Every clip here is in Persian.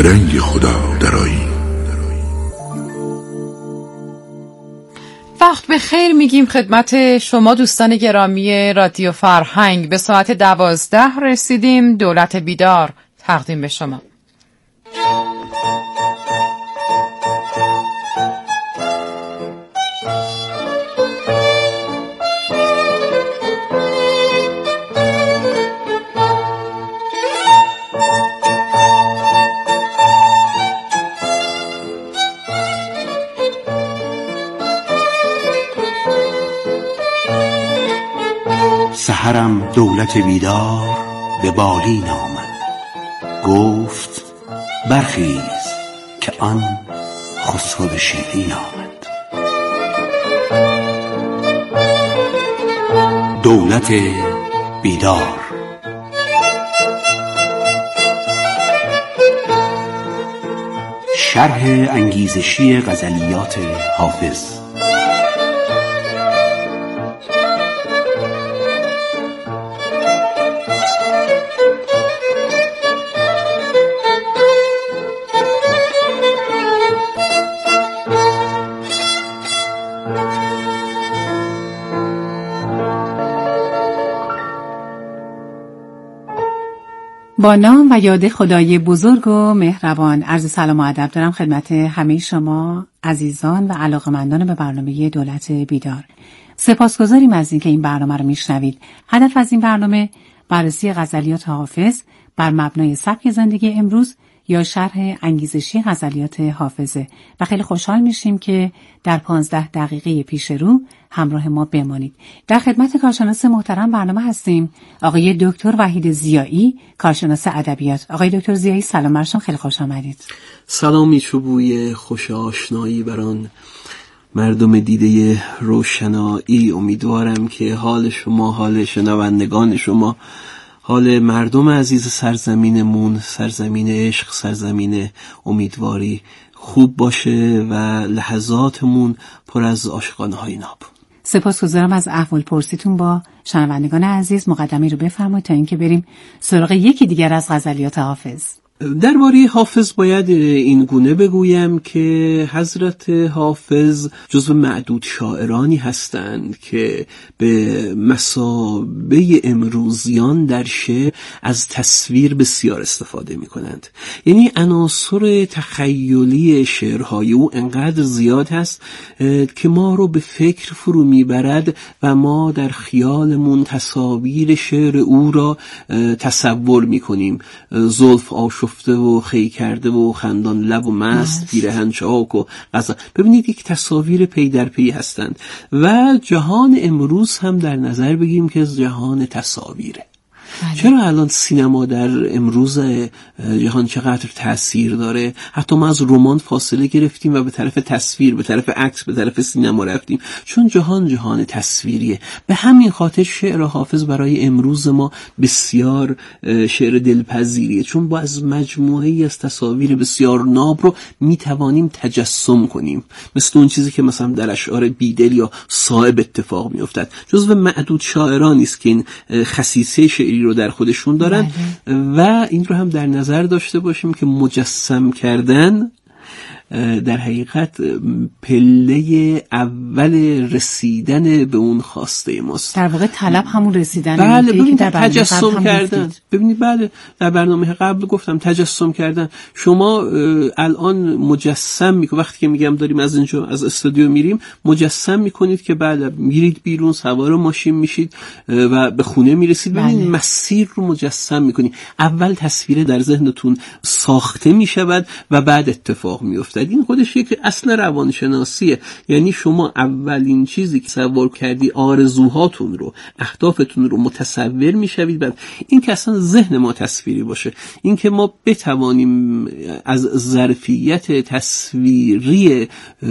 به رنگ خدا درایی. وقت به خیر میگیم خدمت شما دوستان گرامی رادیو فرهنگ. به ساعت 12 رسیدیم. دولت بیدار تقدیم به شما. سحرم دولت بیدار به بالین آمد، گفت برخیز که آن خسرو شیرین آمد. دولت بیدار. شرح انگیزشی غزلیات حافظ. با نام و یاد خدای بزرگ و مهربان عرض سلام و ادب دارم خدمت همه شما عزیزان و علاقه‌مندان به برنامه دولت بیدار. سپاسگزاریم از اینکه این برنامه رو میشنوید. هدف از این برنامه بررسی غزلیات حافظ بر مبنای سبک زندگی امروز یا شرح انگیزشی غزلیات حافظه و خیلی خوشحال میشیم که در 15 دقیقه پیش رو همراه ما بمانید. در خدمت کارشناس محترم برنامه هستیم آقای دکتر وحید ضیایی، کارشناس ادبیات. آقای دکتر ضیایی سلام برشون، خیلی خوش آمدید. سلامی چوبوی خوش آشنایی بران مردم دیده روشنایی. امیدوارم که حال شما، حال شنوندگان شما، حال مردم عزیز سرزمینمون، سرزمین عشق، سرزمین امیدواری خوب باشه و لحظاتمون پر از عاشقانه‌های ناب. سپاسگزارم از احوال پرسیتون با شنوندگان عزیز. مقدمه رو بفرمایید تا اینکه بریم سراغ یکی دیگر از غزلیات حافظ. درباره حافظ باید این گونه بگویم که حضرت حافظ جزو معدود شاعرانی هستند که به مثابه امروزیان در شعر از تصویر بسیار استفاده می کنند. یعنی عناصر تخیلی شعرهای او انقدر زیاد هست که ما رو به فکر فرو می برد و ما در خیالمون تصاویر شعر او را تصور می کنیم. زلف آشفته و خی کرده و خندان لب و مست، پیرهن چاک و غزل. ببینید یک تصاویر پی در پی هستند و جهان امروز هم در نظر بگیریم که جهان تصاویره. چرا الان سینما در امروز جهان چقدر تأثیر داره؟ حتی ما از رمان فاصله گرفتیم و به طرف تصویر، به طرف عکس، به طرف سینما رفتیم، چون جهان تصویریه. به همین خاطر شعر حافظ برای امروز ما بسیار شعر دلپذیریه، چون با از مجموعه‌ای از تصاویر بسیار ناب رو میتوانیم تجسم کنیم، مثل اون چیزی که مثلا در اشعار بیدل یا صائب اتفاق میافتد. جزو معدود شاعرانی است که این خصیصه شعری رو در خودشون دارن. و این رو هم در نظر داشته باشیم که مجسم کردن در حقیقت پله اول رسیدن به اون خواسته ماست. در واقع طلب همون رسیدن. بله، ببینید تجسم کردن. ببینید بله، در برنامه قبل گفتم تجسم کردن. شما الان مجسم میکنید، وقتی که میگم داریم از اینجا از استودیو میریم مجسم میکنید که بله میرید بیرون، سوار ماشین میشید و به خونه میرسید. ببینید مسیر رو مجسم میکنید. اول تصویر در ذهنتون ساخته میشود و بعد اتفاق میفته. این خودش یک اصل روانشناسیه. یعنی شما اولین چیزی که تصور کردی آرزوهاتون رو، اهدافتون رو متصور میشوید. بعد این که اصلا ذهن ما تصویری باشه، این که ما بتوانیم از ظرفیت تصویری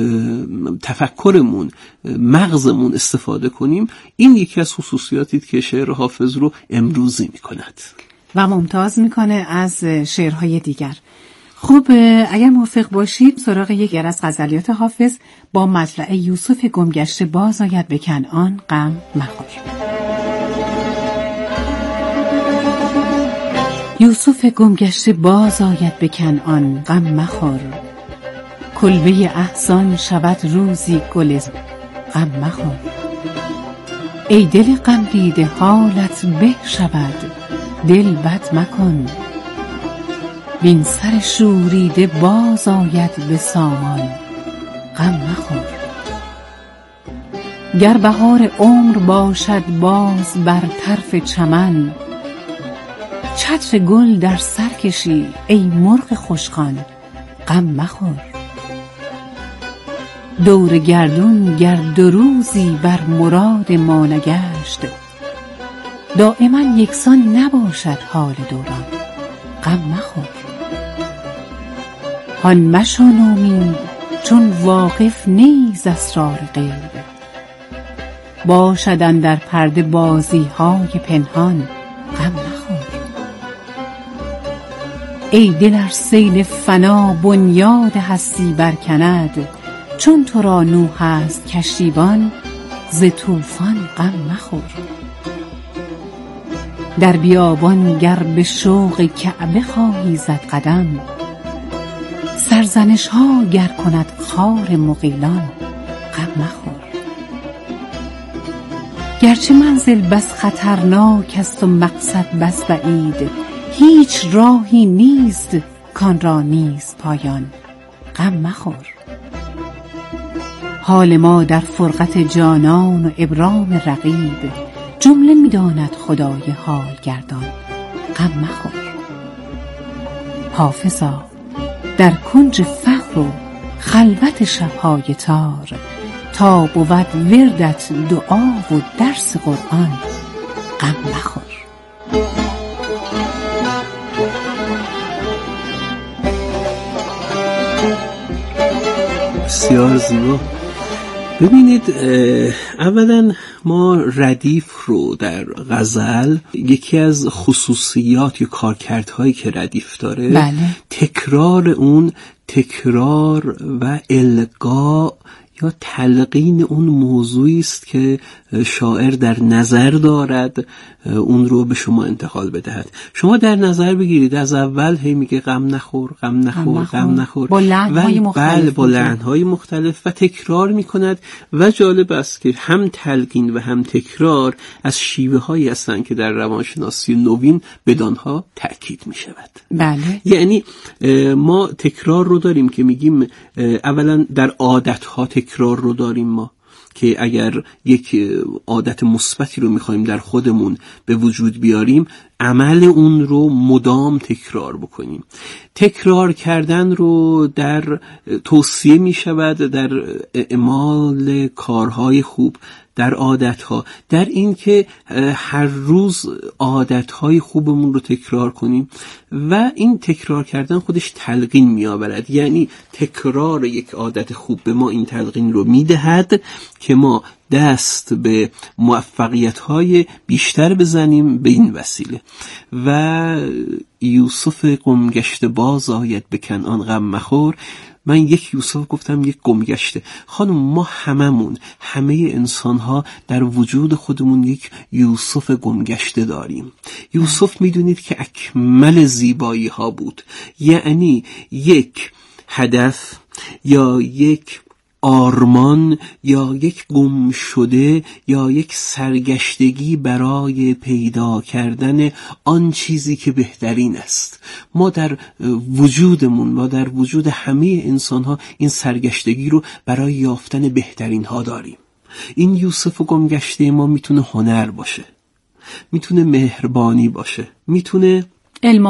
تفکرمون، مغزمون استفاده کنیم، این یکی از خصوصیاتی که شعر حافظ رو امروزی میکند و ممتاز میکنه از شعرهای دیگر. خب اگر موافق باشید سراغ یکی از غزلیات حافظ با مطلع یوسف گمگشته باز آید به کنعان غم مخور. یوسف گمگشته باز آید به کنعان، غم مخور. کلبه احزان شود روزی گل، غم مخور. ای دل غم دیده حالت به شود، دل بد مکن. بین سر شوریده باز آید به سامان، غم مخور. گر بهار عمر باشد باز بر طرف چمن، چتر گل در سر کشی ای مرغ خوشخوان، غم مخور. دور گردون گر دو روزی بر مراد ما نگشت، دائما یکسان نباشد حال دوران، غم مخور. هان مشو نومید چون واقف نیز اسرار غیب، باشد اندر پرده بازی های پنهان، غم مخور. ای دل ار سیل فنا بنیاد هستی برکند، چون تو را نوح است کشتیبان، ز طوفان غم مخور. در بیابان گر به شوق کعبه خواهی زد قدم، سرزنش ها گر کند خار مغیلان، غم مخور. گرچه منزل بس خطرناک است و مقصد بس بعید، هیچ راهی نیست کان را نیست پایان، غم مخور. حال ما در فرقت جانان و ابرام رقیب، جمله می‌داند خدای حال گردان، غم مخور. حافظا در کنج فقر و خلوت شب‌های تار، تا بود وردت دعا و درس قرآن، غم مخور. بسیار زیبا. ببینید، اولا ما ردیف رو در غزل یکی از خصوصیات یا کارکردهایی که ردیف داره، بله. تکرار اون، تکرار و القا یا تلقین اون موضوعی است که شاعر در نظر دارد اون رو به شما انتقال بدهد. شما در نظر بگیرید از اول هی میگه غم نخور، غم نخور، غم نخور، با لحن‌های مختلف، با لحن‌های مختلف و تکرار میکند. و جالب است که هم تلقین و هم تکرار از شیوه‌هایی هستند که در روانشناسی نوین بدانها تأکید میشود. بله. یعنی ما تکرار رو داریم که میگیم اولا در عادت‌ها تکرار رو داریم ما، که اگر یک عادت مثبتی رو میخوایم در خودمون به وجود بیاریم، عمل اون رو مدام تکرار بکنیم. تکرار کردن رو در توصیه میشود در اعمال کارهای خوب، در عادتها، در این که هر روز عادتهای خوبمون رو تکرار کنیم و این تکرار کردن خودش تلقین می آورد. یعنی تکرار یک عادت خوب به ما این تلقین رو می دهد که ما دست به موفقیت‌های بیشتر بزنیم به این وسیله. و یوسف گمگشته باز آید به کنعان، غم مخور. من یک یوسف گفتم، یک گمگشته. خانم، ما همه انسان‌ها در وجود خودمون یک یوسف گمگشته داریم. یوسف میدونید که اکمل زیبایی ها بود. یعنی یک هدف یا یک آرمان یا یک گم شده یا یک سرگشتگی برای پیدا کردن آن چیزی که بهترین است. ما در وجودمون و در وجود همه انسان‌ها این سرگشتگی رو برای یافتن بهترین ها داریم. این یوسف گمگشته ما میتونه هنر باشه، میتونه مهربانی باشه، میتونه علم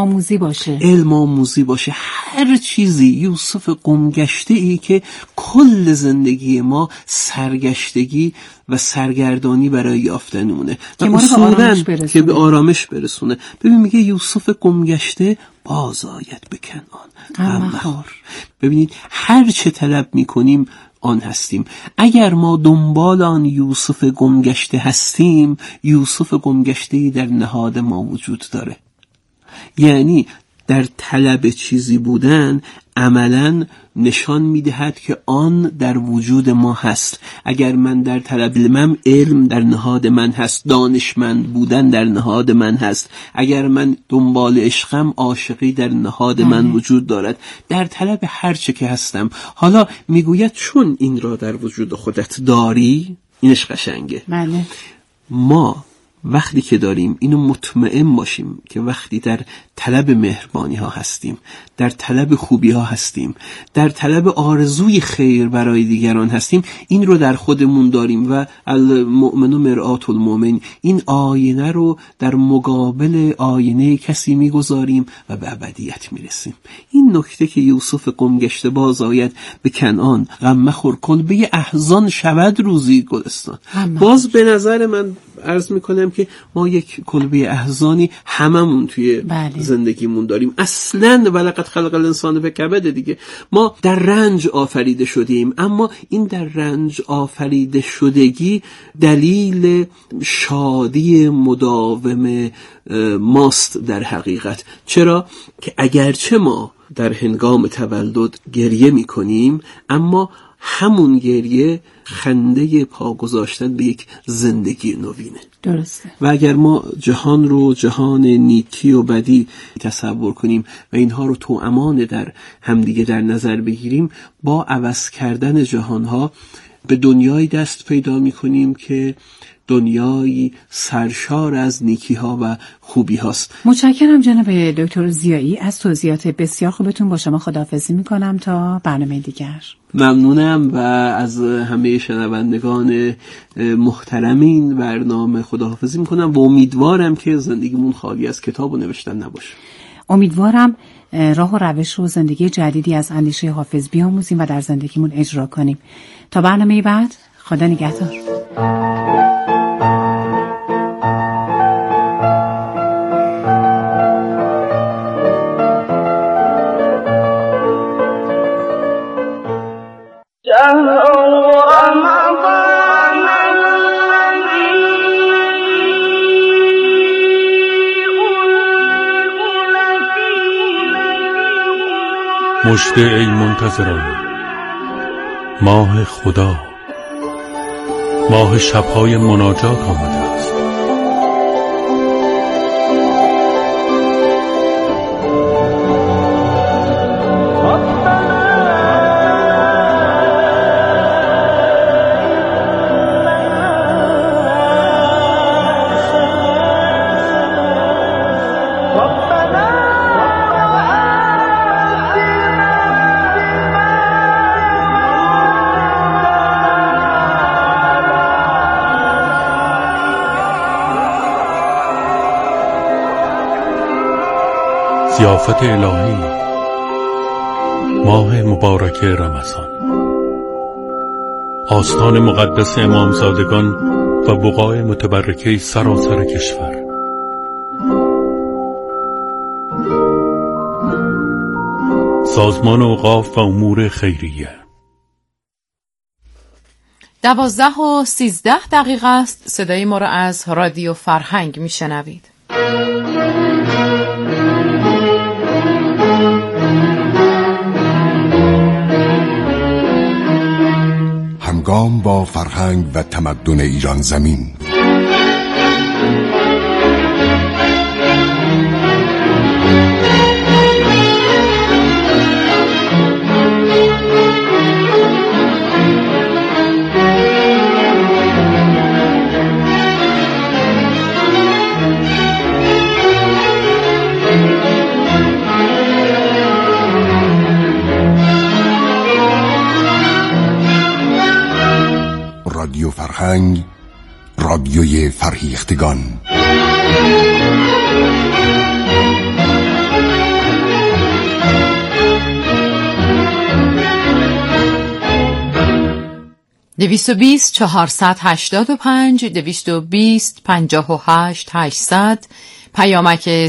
آموزی باشه، هر چیزی. یوسف گمگشته ای که کل زندگی ما سرگشتگی و سرگردانی برای یافتن اونه و اصولاً که به آرامش برسونه. ببین میگه یوسف گمگشته باز آید به کنعان، غم مخور. ببینید هر چه طلب میکنیم آن هستیم. اگر ما دنبال آن یوسف گمگشته هستیم، یوسف گمگشته‌ای در نهاد ما وجود داره. یعنی در طلب چیزی بودن عملاً نشان میدهد که آن در وجود ما هست. اگر من در طلب علم در نهاد من هست، دانشمند بودن در نهاد من هست. اگر من دنبال عشقم، عاشقی در نهاد من وجود دارد. در طلب هر چه که هستم. حالا میگوید چون این را در وجود خودت داری، اینش قشنگه. بله. ما وقتی که داریم اینو مطمئن باشیم که وقتی در طلب مهربانی ها هستیم، در طلب خوبی ها هستیم، در طلب آرزوی خیر برای دیگران هستیم، این رو در خودمون داریم و المؤمن مرآت المؤمن، این آینه رو در مقابل آینه کسی میگذاریم و به ابدیت میرسیم. این نکته که یوسف قم گشته باز آید به کنعان، غم مخور کلبه احزان شود روزی گلستان. باز به نظر من عرض میکنم که ما یک کلبه احزانی هممون توی زندگیمون داریم. اصلاً ولقد خلق الانسان فی کبد دیگه. ما در رنج آفریده شدیم، اما این در رنج آفریده شدگی دلیل شادی مداوم ماست در حقیقت. چرا؟ که اگرچه ما در هنگام تولد گریه میکنیم، اما همون گریه خنده پا گذاشتن به یک زندگی نوینه. درسته. و اگر ما جهان رو جهان نیکی و بدی تصور کنیم و اینها رو توامان در همدیگه در نظر بگیریم، با عوض کردن جهانها به دنیایی دست پیدا می کنیم که دنیایی سرشار از نیکی ها و خوبی هاست. متشکرم جناب دکتر ضیایی از توضیحات بسیار خوبتون. با شما خداحافظی می کنم تا برنامه دیگر. ممنونم و از همه شنوندگان محترم این برنامه خداحافظی می کنم و امیدوارم که زندگیمون خالی از کتاب و نوشتن نباشه. امیدوارم راه و روش و زندگی جدیدی از اندیشه حافظ بیاموزیم و در زندگیمون اجرا کنیم. تا برنامه بعد، خدا نگهدار. مژده ای منتظران، ماه خدا، ماه شب‌های مناجات آمده است. ضیافت الهی، ماه مبارک رمضان، آستان مقدس امامزادگان و بقاع متبرکه سراسر کشور. سازمان اوقاف و امور خیریه. 12:13 است. صدای ما را از رادیو فرهنگ میشنوید. همگام با فرهنگ و تمدن ایران زمین. رادیو فرهنگ، رادیوی فرهیختگان. دویست و 485 220 58 800 پیامک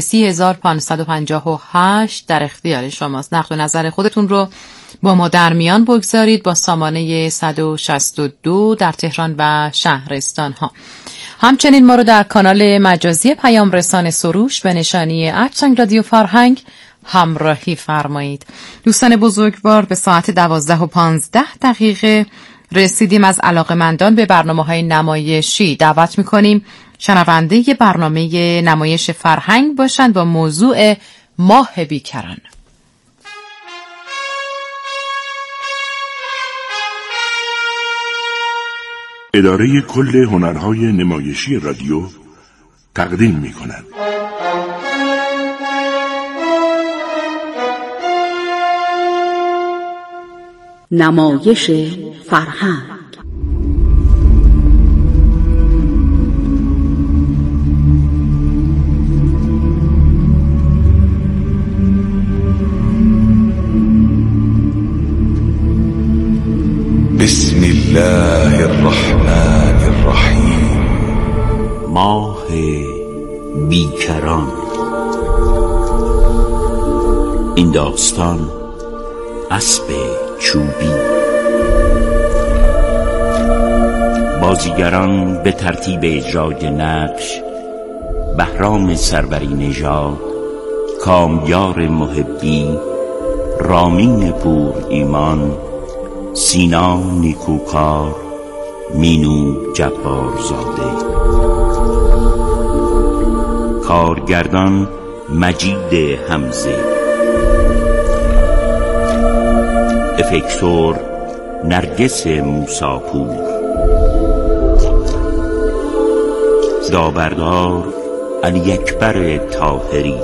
3558 در اختیار شماست. نقد و نظر خودتون رو با ما در میان بگذارید با سامانه 162 در تهران و شهرستان ها. همچنین ما رو در کانال مجازی پیام رسان سروش به نشانی @ رادیو فرهنگ همراهی فرمایید. دوستان بزرگوار، به ساعت 12:15 رسیدیم. از علاقه‌مندان به برنامه‌های نمایشی دعوت می‌کنیم شنونده برنامه نمایش فرهنگ باشند با موضوع ماه بیکران. اداره کل هنرهای نمایشی رادیو تقدیم می‌کند. نمایش فرهنگ. بسم الله الرحمن الرحیم. ماه بیکران. این داستان اسب چوبی. بازیگران به ترتیب اجرای نقش: بهرام سروری نژاد، کامیار محبی، رامین پور ایمان، سینا نیکوکار، مینو جبارزاده. کارگردان مجید حمزه. افکتور نرگس موساپور. داوردار علی اکبر طاهری.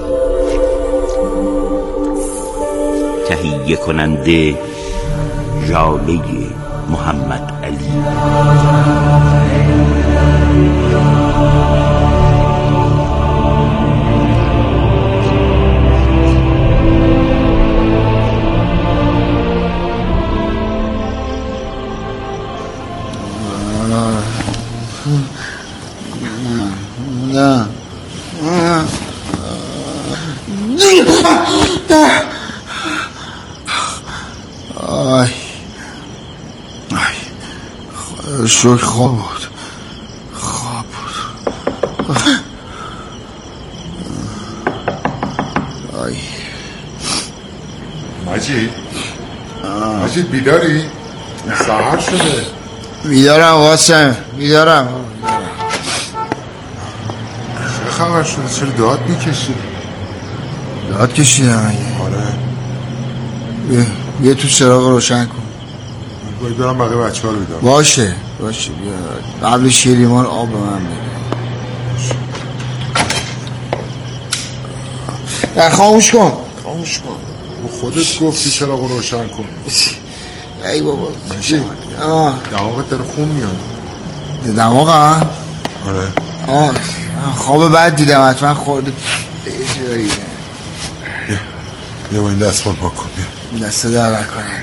تهیه کننده ژاله محمد علی. شوک خواب بود. مجید بیداری؟ ساعت شده. بیدارم قاسم، بیدارم. چه خبر شده؟ چرا داد میکشی؟ داد کشیدم اگه. آره. بیا تو چراغ روشن کن. باید برم بقیه بچه ها رو بیدارم. باشه بیا قبل شیریمان آب به من بده. خاموش کن. خودت گفتی چراغ روشن کن. ای بابا دماغت داره خون میاد. دماغ ها؟ آره. خواب بد دیدم حتما خورده. بیا با این دستمال پاک کن. بیا دست در کنه.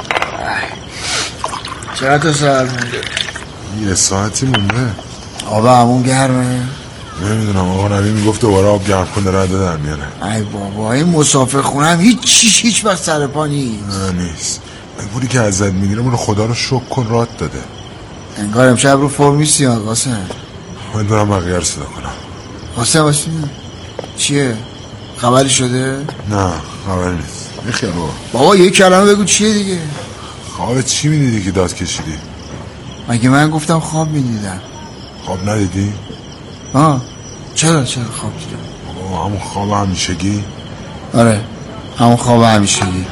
چرا تو ساعت مونده؟ یه ساعتی مونده. آب همون گرمه؟ نمیدونم. آقا نبی میگفت دوباره آب گرم کن رده در میاره. ای بابا این مسافر خونم هیچ وقت سر پا نیست. نه نیست. بودی که ازت میگیره منو خدا رو شکر کن راد داده. انگار امشب رو فرمیستی ها قاسم. باید برم بقیه رو صدا کنم. قاسم باشی چیه؟ خبری شده؟ نه خبری نیست. میخیال بابا یه کلمه بگو چیه دیگه؟ خواب چی میدیدی که داد کشیدی؟ مگه من گفتم خواب میدیدم. خواب ندیدی؟ چرا خواب دیدم؟ همون خواب همیشگی؟ آره همون خواب همیشگی.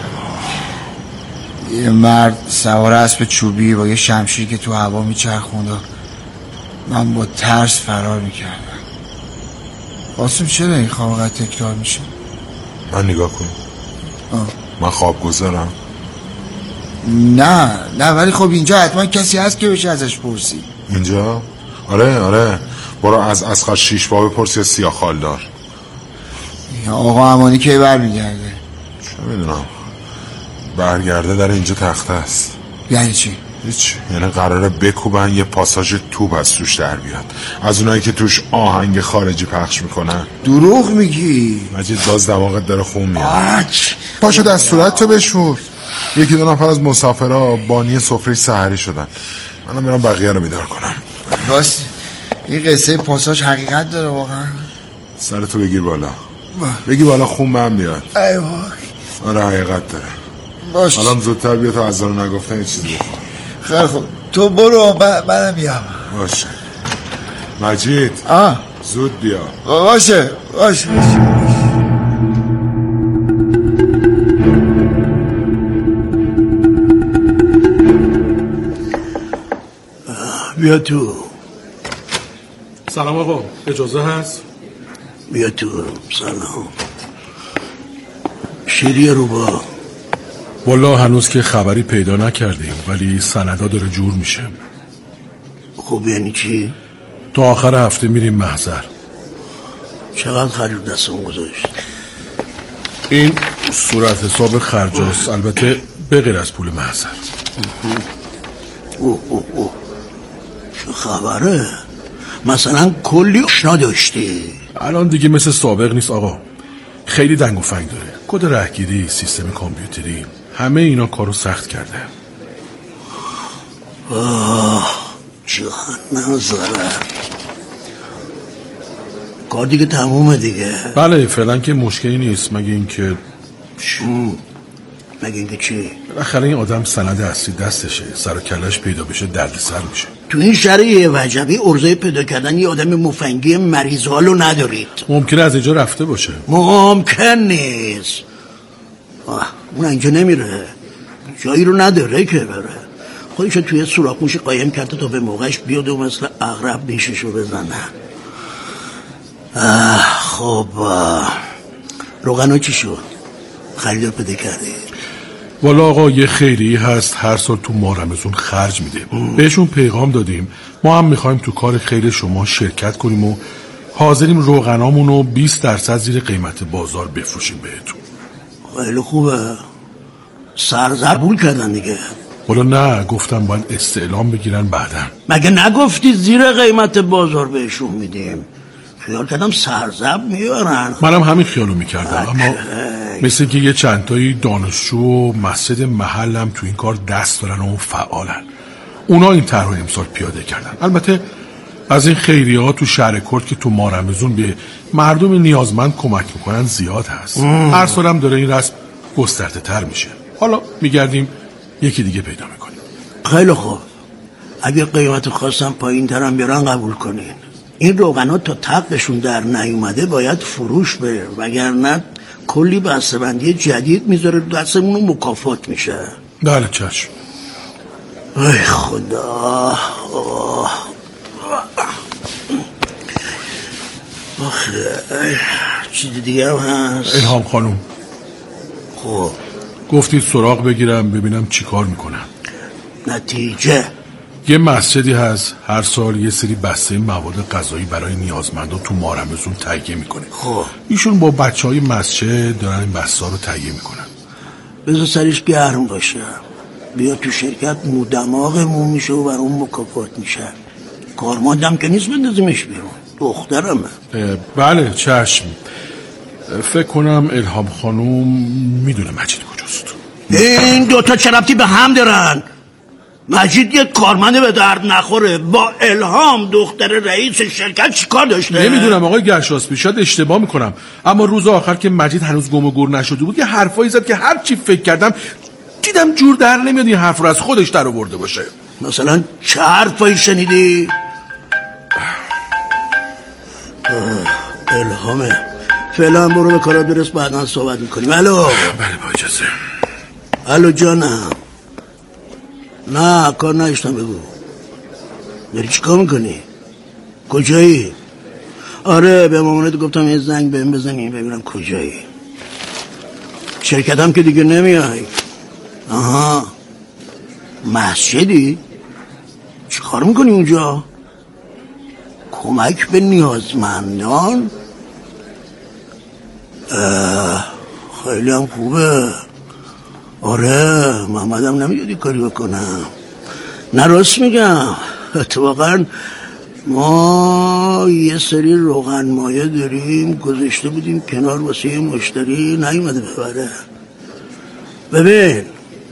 یه مرد سوار اسب چوبی با یه شمشیر که تو هوا میچرخوند و من با ترس فرار میکردم. قاسم چرا این خواب قد تکرار میشه؟ من نگاه کن. من خواب گذارم؟ نه ولی خب اینجا حتما کسی هست که بشه ازش پرسی. اینجا؟ آره برو از اسخر شیشبا بپرس یا سیاه خالدار. یا آقا امانی کی برمیگرده؟ چه میدونم. برگرده در اینجا تخته است. یعنی چی؟ هیچ. یعنی قراره بکوبن یه پاساژ توپ از توش در بیاد، از اونایی که توش آهنگ خارجی پخش میکنن. دروغ میگی؟ مجید باز دماغت داره خون میاد. پاشو دستورت تو بشور. یکی دو نفر از مسافرها بانی سفره سحری شدن. منم میرم بقیه رو بیدار کنم. راست این قصه پاساژ حقیقت داره واقعا؟ سرتو بگیر بالا. بگی بالا خون من بیاد. ای وای. آره حقیقت داره. باش الان زودتر بیا تا از آن نگفتن یه چیزی بخور. خیلی خوب تو برو منم بیام. باشه مجید زود بیا. باشه بیا تو. سلام آقا، اجازه هست؟ بیا تو. سلام. شیری رو با والله هنوز که خبری پیدا نکردیم ولی سندا داره جور میشه. خب یعنی چی؟ تا آخر هفته میریم محضر. چقدر خرید دستم گذاشت؟ این صورت حساب خرجاست، البته بغیر از پول محضر. اوه چه خبره؟ مثلا کلی آشنا داشتی؟ الان دیگه مثل سابق نیست آقا، خیلی دنگ و فنگ داره. کد رهگیری، سیستم کامپیوتری، همه اینا کارو سخت کرده. جهنم زاره. کار دیگه تمومه دیگه. بله فعلا که مشکلی نیست، مگه اینکه چی؟ بالاخره این آدم سند اصلی دستشه، سر و کلش پیدا بشه دردسر میشه. تو این شهر وجبی ارزه پیدا کردن یه آدم مفنگی مریضالو ندارید. ممکنه از اینجا رفته باشه. ممکن نیست. اون اینجا نمیره، جایی رو نداره که بره. خودشو توی سوراخ موشی قایم کرده تا به موقعش بیاد و مثل عقرب بیششو بزنه. خب روغنو چی شد؟ خریدار پیدا کردی؟ والا آقا یه خیریه هست هر سال تو ماه رمضان خرج میده. بهشون پیغام دادیم ما هم میخوایم تو کار خیر شما شرکت کنیم و حاضریم روغنامونو 20% زیر قیمت بازار بفروشیم بهتون. خیلی خوبه. سرزبون کردن دیگه. والا نه، گفتم باید استعلام بگیرن بعدن. مگه نگفتی زیر قیمت بازار بهشون میدیم؟ خیال کردم سرزب میارن. منم همین خیالو میکردم، اما مثل که یه چندتایی دانشجو و مسجد محلم تو این کار دست دارن و فعالن. اونا این طرح امسال پیاده کردن. البته از این خیریه‌ها تو شهر کرد که تو ماه رمضان به مردم نیازمند کمک میکنن زیاد هست. هر سالم داره این رسم گسترده تر میشه. حالا میگردیم یکی دیگه پیدا میکنیم. خیلی خوب، اگه قیمت خواستم پایین ترم بیارن قبول کنین. این روغنا تا تقشون در نیومده باید فروش بره، وگرنه کلی بسته‌بندی جدید میذاره دستمون و مکافات میشه. بله چشم. ای خدا. آخه چیز دیگه هم هست؟ الهام خانم. خب گفتید سراغ بگیرم ببینم چی کار میکنم. نتیجه؟ یه مسجدی هست هر سال یه سری بسته مواد غذایی برای نیازمندا تو ماه رمضان تهیه میکنه. خب ایشون با بچهای مسجد دارن این بسته رو تهیه میکنن. بذار سرش گرم باشه، بیا تو شرکت مو دماغمون میشه و برام مکافات میشه. کارمندم که نیست بندازیمش بیرون، دخترمه. بله چشم. فکر کنم الهام خانم میدونه مجید کجاست. این دوتا چه ربطی به هم دارن؟ مجید یه کارمند به درد نخوره، با الهام دختر رئیس شرکت چی کار داشته؟ نمیدونم آقای گرشاسبی، شاید اشتباه میکنم، اما روز آخر که مجید هنوز گم و گور نشده بود یه حرفایی زد که هر چی فکر کردم دیدم جور در نمیاد این حرف رو از خودش در آورده باشه. مثلا چه حرفایی شنیدی؟ الهامه. فعلا برو به کارا درست، بعدا صحبت میکنیم. الو. بله با اجازه. الو جانم. نه کار نشتم، بگو داری چی کار میکنی؟ کجایی؟ آره به مامانت گفتم یه زنگ بهم بزنیم ببینم کجایی. شرکتم که دیگه نمیای. آها مسجدی؟ چی کار میکنی اونجا؟ کمک به نیازمندان؟ خیلی هم خوبه. آره محمدم نمیدادی کاری بکنم. نه راست میگم، اتفاقا ما یه سری روغن مایه داریم گذاشته بودیم کنار واسه مشتری نیومده ببره. ببین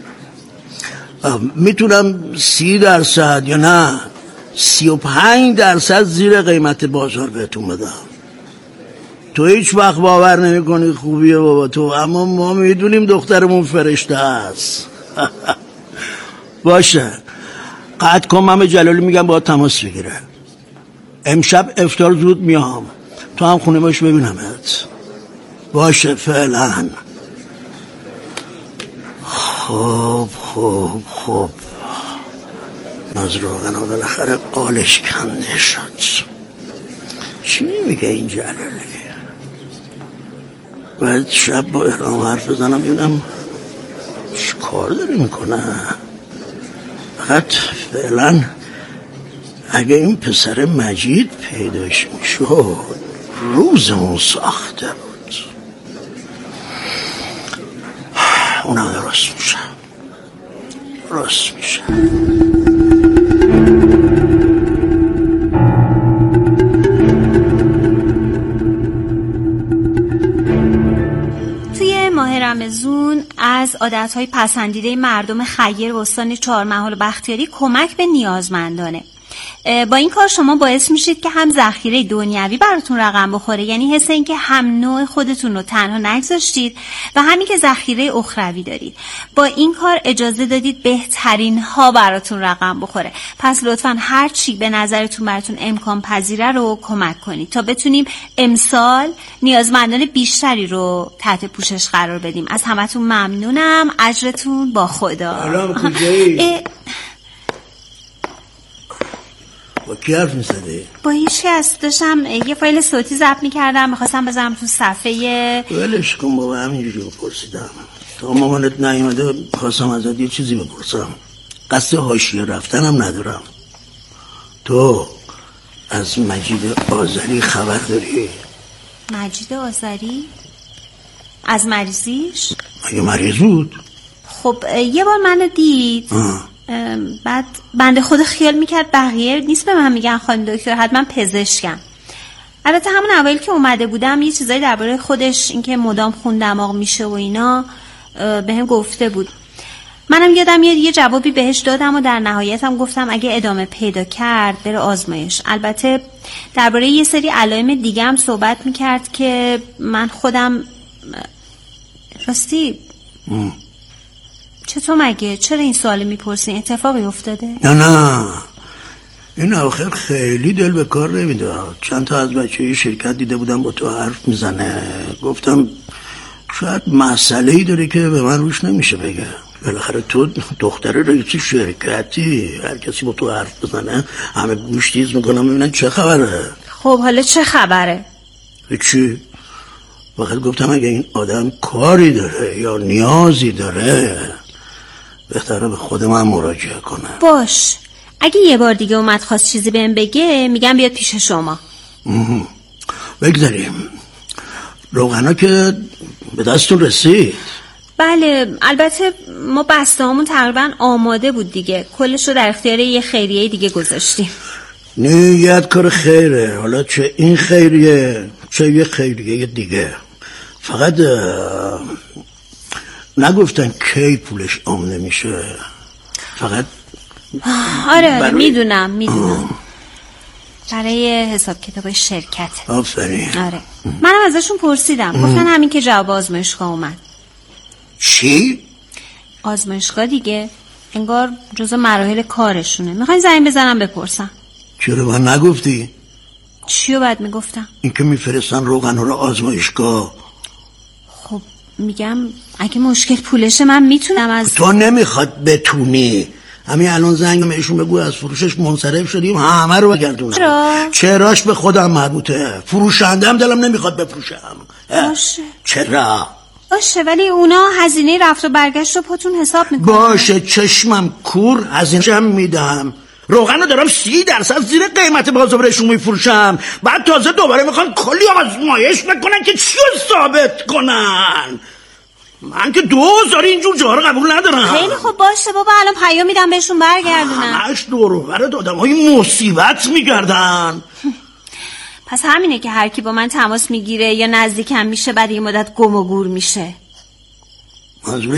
میتونم 30% یا نه 35% زیر قیمت بازار بهتون بدم. تو هیچ وقت باور نمی کنی خوبیه بابا تو، اما ما میدونیم دخترمون فرشته است. باشه قطع کن، من به جلالی میگم باید تماس بگیره. امشب افطار زود میام، تو هم خونه باش ببینمت. باشه فعلا. خب از روغن ها بالاخره قالش کنده شد. چی میگه این جلالی؟ باید شب با احرام حرف بزنم ببینم چی کار داری میکنه. فقط فعلا اگه این پسر مجید پیداش میشد روزمون ساخته بود. اونم درست میشه. توی ماه رمضان از عادتهای پسندیده مردم خیر استان چهارمحال و بختیاری کمک به نیازمندانه. با این کار شما باعث میشید که هم ذخیره دنیوی براتون رقم بخوره، یعنی حس این که هم نوع خودتون رو تنها نگذاشتید و همین که ذخیره اخروی دارید. با این کار اجازه دادید بهترین ها براتون رقم بخوره. پس لطفاً هر چی به نظرتون براتون امکان پذیره رو کمک کنید تا بتونیم امسال نیازمندان بیشتری رو تحت پوشش قرار بدیم. از همتون ممنونم. اجرتون با خدا. با کی حرف می‌زدی؟ با هیچ کس. داشتم یه فایل صوتی ضبط می‌کردم، می‌خواستم بذارم تو صفحه. ولش کن بابا، همینجوری پرسیدم. تا مامانت نیومده خواستم ازت یه چیزی بپرسم. قصد حاشیه رفتنم ندارم. تو از مجید آذری خبر داری؟ مجید آذری؟ از مریضیش؟ اگه مریض بود؟ خب یه بار منو دید. بعد بنده خدا خیال میکرد بقیه نیست به من میگن خانم دکتر، حتما پزشکم. البته همون اوایل که اومده بودم یه چیزایی درباره خودش، اینکه مدام خون دماغ میشه و اینا بهم گفته بود. منم یادم یه جوابی بهش دادم و در نهایت هم گفتم اگه ادامه پیدا کرد بره آزمایش. البته درباره یه سری علائم دیگه هم صحبت میکرد که من خودم راستی چطور مگه؟ چرا این سوال میپرسین؟ اتفاقی افتاده؟ نه این آخر خیلی دل به کار نمیداد. چند تا از بچه شرکت دیده بودم با تو حرف میزنه، گفتم شاید مسئله‌ای داره که به من روش نمیشه بگه. بالاخره تو دختر رئیس شرکتی، هر کسی با تو حرف بزنه همه گوش تیز میکنم ببینن چه خبره. خب حالا چه خبره؟ هیچی، فقط گفتم اگه این آدم کاری داره یا نیازی داره بهتره به خود من مراجعه کنه. باش، اگه یه بار دیگه اومد خواست چیزی بهم بگه میگم بیاد پیش شما. بگذاریم. روغنا که به دستون رسید؟ بله البته ما بسته همون تقریبا آماده بود دیگه، کلش رو در اختیار یه خیریه دیگه گذاشتیم. نیت کار خیره، حالا چه این خیریه چه یه خیریه دیگه. فقط نگفتن کی پولش آمده میشه. فقط آره میدونم برای حساب کتاب شرکت. آفرین. آره منم ازشون پرسیدم، گفتن همین که جواب آزمایشگاه اومد. چی؟ آزمایشگاه دیگه، انگار جزو مراحل کارشونه. میخواین زنگ بزنم بپرسم. چرا من نگفتی؟ چیو باید میگفتم؟ این که میفرستن روغن رو آزمایشگاه. خب میگم اگه مشکل پولشه من میتونم از تو نمیخواد بتونی. همین الان زنگ بهشون بگو از فروشش منصرف شدیم همه رو بگردونم. چراش به خودم مربوطه، فروشندم دلم نمیخواد بفروشم. باشه. چرا؟ باشه ولی اونا هزینه رفت و برگشت رو پاتون حساب میکنن. باشه چشمم کور هزینه‌شم میدم. روغن رو دارم 30% زیر قیمت بازار بهشون میفروشم، بعد تازه دوباره میخوان کلی آزمایش بکنن که چی رو ثابت کنن. من که 2000 اینجور جاها قبول ندارم. خیلی خوب باشه بابا، الان پیام میدم بهشون برگردونن. همش دور و بر آدمای مصیبت میگردن. پس همینه که هر کی با من تماس میگیره یا نزدیکم میشه بعد یه مدت گم و گور میشه. منظور